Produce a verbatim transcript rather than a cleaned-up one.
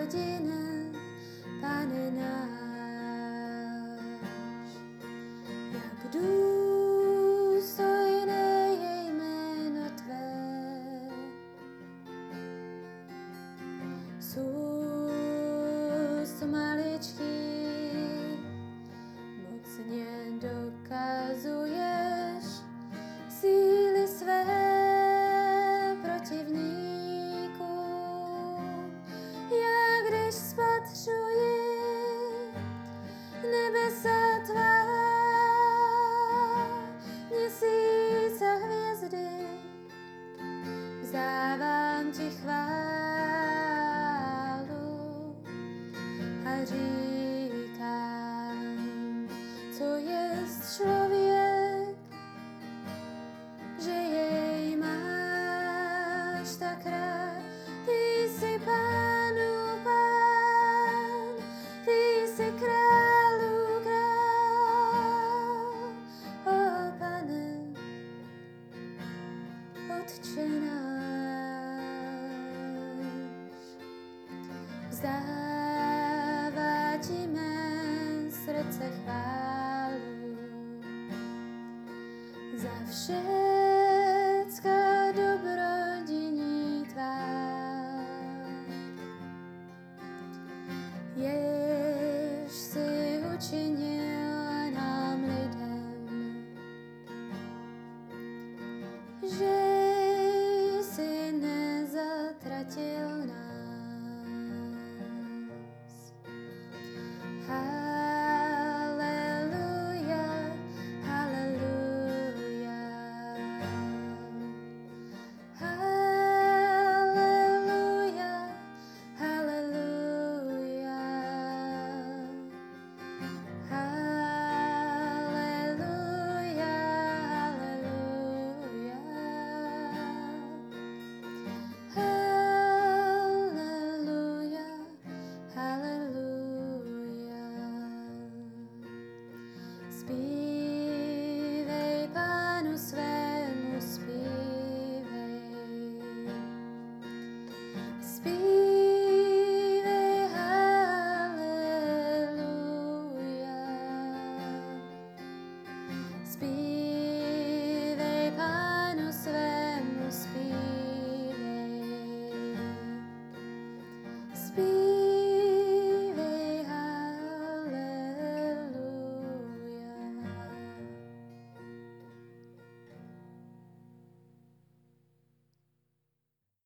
hodina, Pane náš. Jak důstojné je jméno Tvé, sus maličký, mocně dokazuješ síly své protivníkům. Já když spatřuji nebesa Tvá, měsíc a hvězdy, vzdávám Ti chválu a říkám, co jest člověk, že jej máš tak rád. Ty jsi Pánů Pán, Ty jsi Králů Král, o Pane, Otče náš. Vzdává Ti mé srdce chválu za vše,